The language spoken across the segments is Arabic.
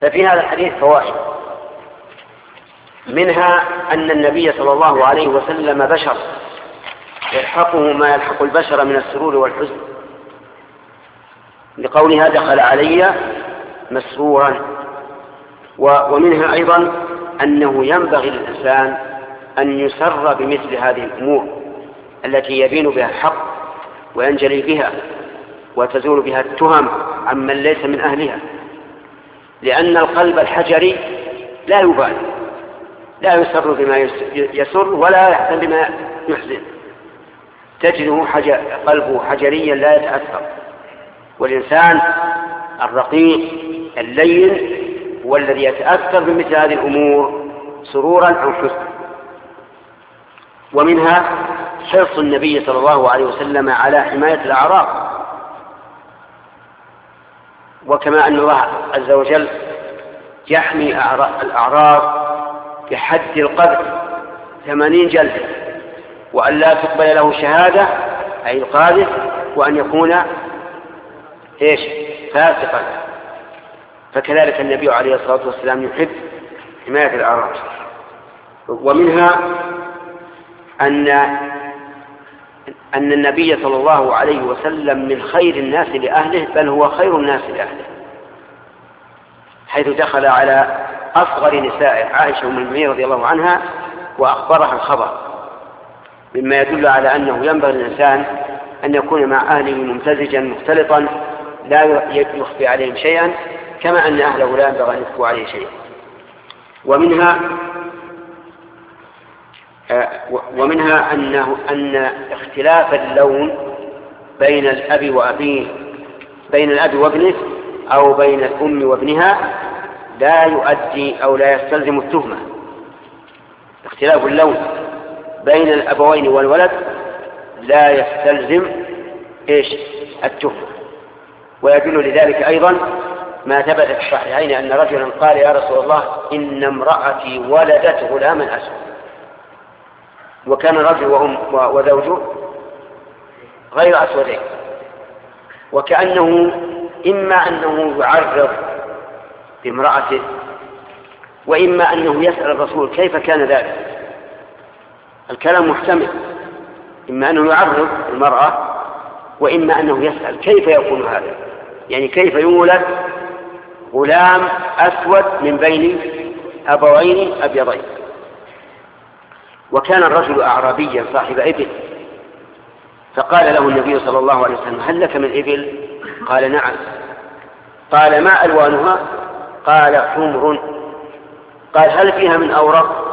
ففي هذا الحديث فوائد، منها أن النبي صلى الله عليه وسلم بشر يلحقه ما يلحق البشر من السرور والحزن، لقولها دخل علي مسرورا. ومنها أيضا أنه ينبغي للإنسان أن يسر بمثل هذه الأمور التي يبين بها الحق وينجلي بها وتزول بها التهم عمن ليس من أهلها، لأن القلب الحجري لا يبالي، لا يسر بما يسر ولا يحزن بما يحزن، تجده قلبه حجريا لا يتأثر. والإنسان الرقيق اللين هو الذي يتأثر بمثل هذه الأمور سرورا أو حزنا. ومنها حرص النبي صلى الله عليه وسلم على حماية الأعراض، وكما أن الله عز وجل يحمي الأعراض بحد القذف 80 جلدة، وأن لا تقبل له شهادة أي القاذف، وأن يكون فاسقا. فكذلك النبي عليه الصلاة والسلام يحب حماية الأعراض. ومنها أن النبي صلى الله عليه وسلم من خير الناس لأهله، بل هو خير الناس لأهله، حيث دخل على أصغر نسائه عائشة أم المؤمنين رضي الله عنها وأخبرها الخبر، مما يدل على أنه ينبغي للإنسان أن يكون مع أهله ممتزجا مختلطا لا يخفي عليهم شيئا، كما أن أهله لا ينبغي أن يخفوا عليه شيئا. ومنها أن اختلاف اللون بين الأب وأبيه، بين الأب وابنه أو بين الأم وابنها لا يؤدي أو لا يستلزم التهمة. اختلاف اللون بين الأبوين والولد لا يستلزم التهمة. ويدل لذلك أيضا ما ثبت في الصحيحين أن رجلا قال يا رسول الله إن امرأتي ولدت غلاما أسود، وكان الرجل وزوجه غير أسودين، وكأنه إما أنه يعرض بامرأته وإما أنه يسأل الرسول كيف كان ذلك. الكلام محتمل، إما أنه يعرض المرأة وإما أنه يسأل كيف يكون هذا، يعني كيف يولد غلام أسود من بين أبوين أبيضين. وكان الرجل أعرابيا صاحب إبل، فقال له النبي صلى الله عليه وسلم هل لك من إبل؟ قال نعم. قال ما ألوانها؟ قال حمر. قال هل فيها من أورق؟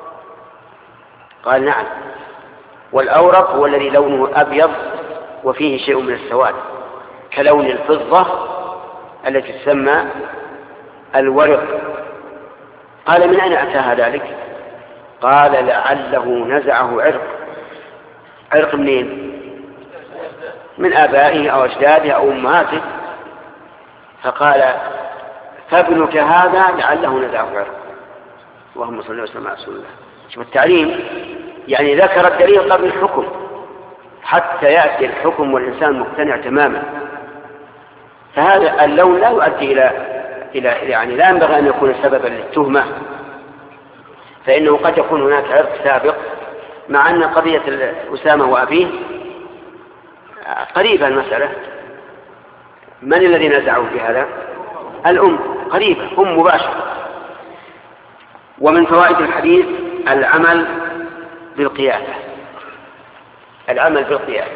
قال نعم. والأورق هو الذي لونه أبيض وفيه شيء من السواد كلون الفضة التي تسمى الورق. قال من أين أتاها ذلك؟ قال لعله نزعه عرق منين؟ من آبائه أو أجداده أو أمهاته. فقال فابنك هذا لعله نزعه عرق. اللهم صل وسلم على رسول الله. شوف التعليم، يعني ذكر الدليل قبل الحكم حتى يأتي الحكم والإنسان مقتنع تماما. فهذا اللون لا يؤدي إلى يعني لا ينبغي أن يكون سببا للتهمة، فإنه قد يكون هناك عرق سابق، مع أن قضية أسامة وأبيه قريبة المسألة. من الذي نزعه في هذا؟ الأم، قريبة، أم مباشرة. ومن فوائد الحديث العمل بالقياسة. العمل بالقياسة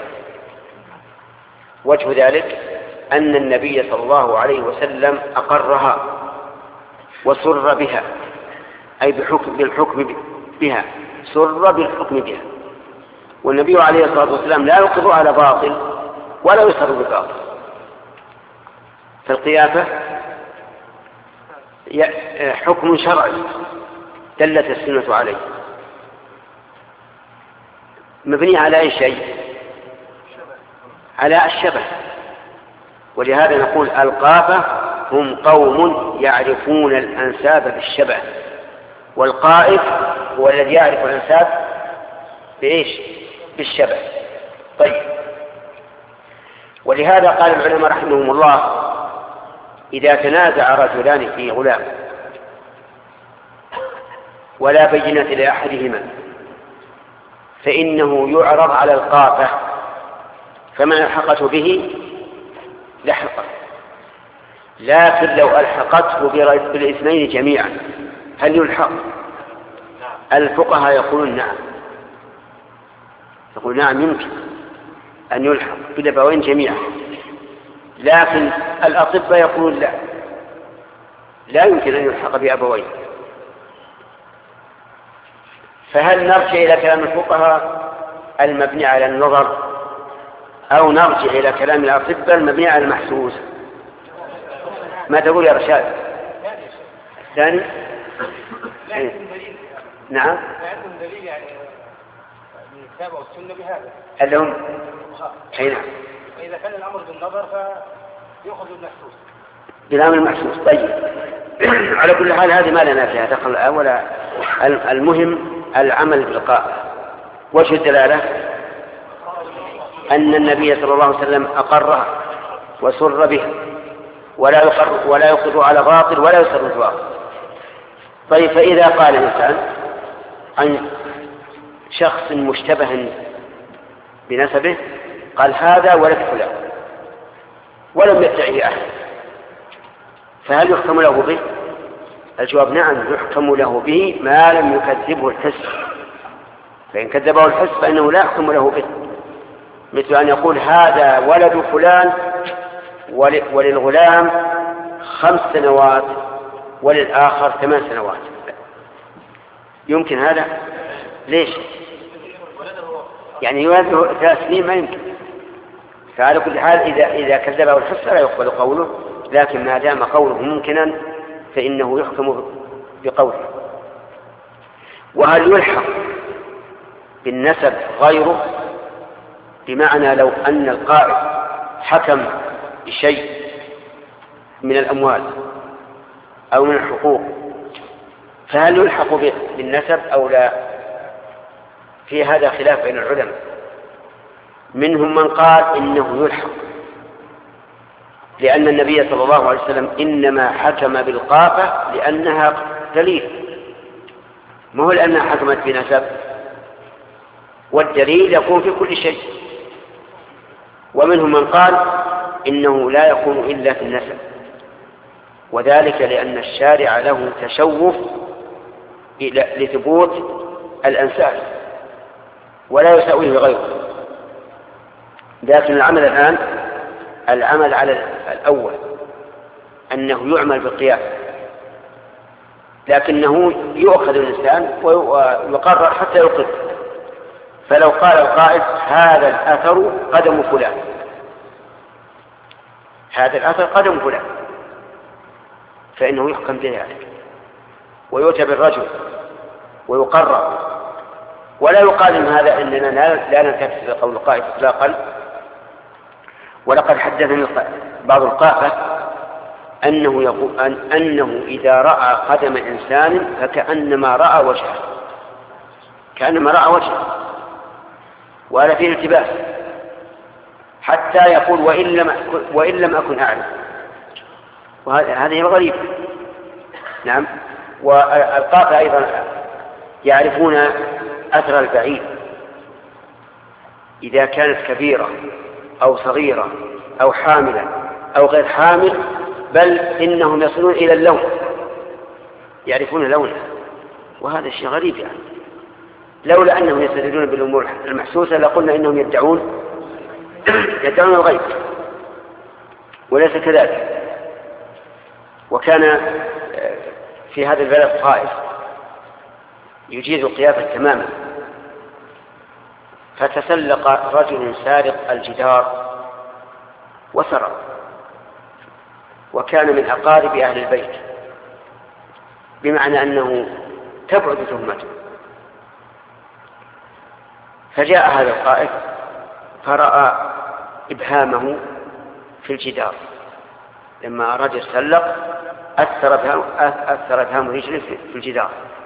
وجه ذلك أن النبي صلى الله عليه وسلم أقرها وسر بها، أي بالحكم بها، سر بالحكم بها. والنبي عليه الصلاة والسلام لا يوقظ على باطل ولا يسر بباطل. فالقياسة حكم شرعي دلت السنة عليه، مبني على أي شيء؟ على الشبه. ولهذا نقول القافة هم قوم يعرفون الأنساب بالشبه، والقائف هو الذي يعرف الأنساب بالشبه. طيب، ولهذا قال العلماء رحمهم الله إذا تنازع رجلان في غلام ولا بينة لأحدهما فإنه يعرض على القاطع، فمن ألحقته به لحقه. لكن لو ألحقته بالاثنين جميعا هل يلحق؟ الفقهاء يقولون نعم، يقول نعم يمكن أن يلحق بالأبوين جميعا، لكن الأطباء يقولون لا يمكن أن يلحق بأبوين. فهل نرجع إلى كلام الفقهاء المبني على النظر أو نرجع إلى كلام الأطباء المبني على المحسوس؟ ما تقول يا رشاد؟ الثاني نعم عندهم دليل يعني من الكتاب والسنة بهذا اللي هم نعم. فإذا كان الأمر بالنظر فيأخذ المحسوس بالأمر المحسوس. طيب على كل حال هذه ما لنا فيها دخل ولا المهم العمل بالقاء. وجه الدلالة أن النبي صلى الله عليه وسلم أقرها وسر به ولا يقر على باطل ولا يسر الباطل. طيب فإذا قال الإنسان عن شخص مشتبه بنسبه قال هذا ولد فلان ولم يدعه أحد، فهل يحكم له به؟ الجواب نعم يحكم له به ما لم يكذبه الحس، فإن كذبه الحس فإنه لا يحكم له به، مثل أن يقول هذا ولد فلان وللغلام 5 سنوات وللآخر 8 سنوات. يمكن هذا؟ ليش؟ يعني يولده 3 سنين ما يمكن. فعلى كل حال إذا كذبه الحس لا يقبل قوله، لكن ما دام قوله ممكنا فإنه يحكم بقوله. وهل يلحق بالنسب غيره؟ بمعنى لو أن القائد حكم بشيء من الأموال أو من الحقوق فهل يلحق بالنسب أو لا؟ في هذا خلاف بين العلماء، منهم من قال إنه يلحق، لأن النبي صلى الله عليه وسلم إنما حكم بالقافة لأنها دليل، ما هو لأنها حكمت بنسب، والدليل يكون في كل شيء. ومنهم من قال إنه لا يكون إلا في النسب، وذلك لأن الشارع له تشوف لثبوت الأنساب ولا يساويه غيره. لكن العمل الآن العمل على الأول أنه يعمل بالقياس، لكنه يؤخذ الإنسان ويقرر حتى يقر. فلو قال القائد هذا الأثر قدم فلان، هذا الأثر قدم فلان، فإنه يحكم بذلك ويؤتى بالرجل ويقرر، ولا يقال إن هذا إننا لا نلتفت لقول القائد إطلاقا. ولقد حدثني بعض القافة أنه يقول أنه إذا رأى قدم إنسان فكأنما رأى وجهه، كأنما رأى وجهه، وهذا فيه التباس، حتى يقول وإن لم أكن أعلم، وهذه غريبة. نعم. والقافة أيضا يعرفون أثر البعيد إذا كانت كبيرة أو صغيرة أو حاملة أو غير حامل، بل إنهم يصلون إلى اللون، يعرفون لونه، وهذا الشيء غريب يعني. لولا أنهم يستدلون بالأمور المحسوسة لقلنا إنهم يدعون الغيب، وليس كذلك. وكان في هذا البلد طائف يجيز القيافة تماما، فتسلق رجل سارق الجدار وسرق، وكان من أقارب أهل البيت، بمعنى أنه تبعد تهمته. فجاء هذا القائد فرأى إبهامه في الجدار، لما أراد يتسلق أثر إبهام رجله في الجدار،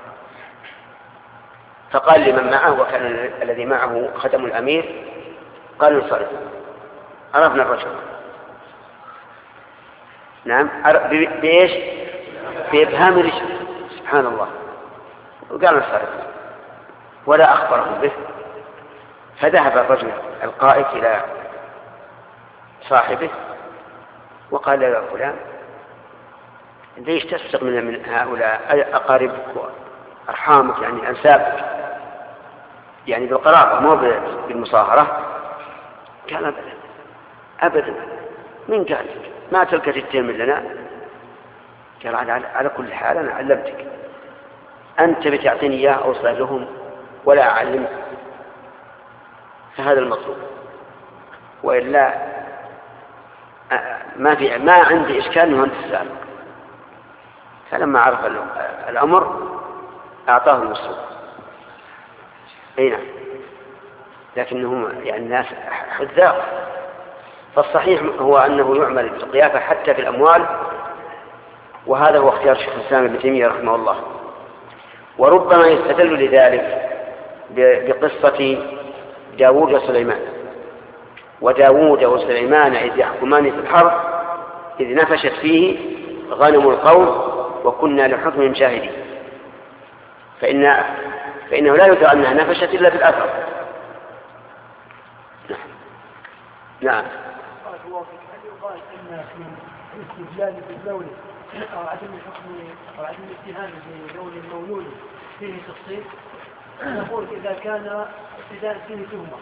فقال لمن معه، وكان الذي معه خدم الأمير، قال انصرف، عرفنا الرجل. نعم بإيش؟ بإبهام رجل. سبحان الله. وقال انصرف ولا أخبره به. فذهب الرجل القائد إلى صاحبه وقال له: يا فلان، ليش تسرق من هؤلاء أقاربك وأرحامك، يعني أنسابك، يعني بالقرابة مو بالمصاهرة؟ قال: أبدا. من قال ما تلك تتهم لنا؟ قال: على كل حال أنا علمتك، أنت بتعطيني إياه أوصل لهم ولا أعلم، فهذا المطلوب، وإلا ما عندي إشكال أنه أنت السابق. فلما عرف الأمر أعطاه المصروف. أي نعم، لكنهم يعني الناس حذاق. فالصحيح هو أنه يعمل بالقيافة حتى في الأموال، وهذا هو اختيار شيخ الإسلام ابن تيمية رحمه الله. وربما يستدل لذلك بقصة داود وسليمان. وداود وسليمان إذ يحكمان في الحرب إذ نفشت فيه غنم القوم وكنا لحكمهم شاهدين. فإنه لا يدرى أنها نفشت إلا بالأثر. نعم. هل يقال أن الاستدلال باللون أو عدم الحكم أو عدم الاتهام بلون المولود فيه تفصيل؟ نقول إذا كان ابتداء فيه تهمة